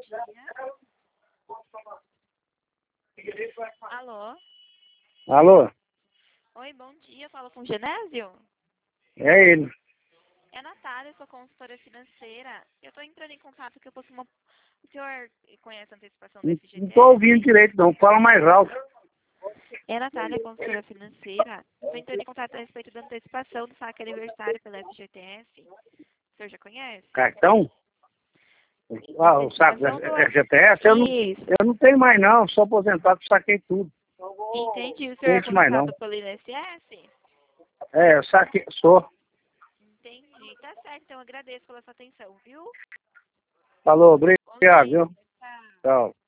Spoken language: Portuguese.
dia. Alô? Alô? Oi, bom dia. Fala com o Genésio? É ele. É a Natália, sua consultora financeira. Eu estou entrando em contato que eu posso uma... O senhor conhece a antecipação da Não tô FGTS? ouvindo direito, não. Fala mais alto. É a Natália, consultora financeira. Estou entrando em contato a respeito da antecipação do saque aniversário pela FGTS. O senhor já conhece? Cartão? Ah, o saco da FGTS? Isso. Eu não tenho mais, não. Sou aposentado, saquei tudo. Entendi. O Não senhor é tenho mais, não. aposentado pelo INSS? É, eu saquei, sou. Entendi. Tá certo, então eu agradeço pela sua atenção, viu? Falou, Bom obrigado, dia. viu? Tchau. Tchau.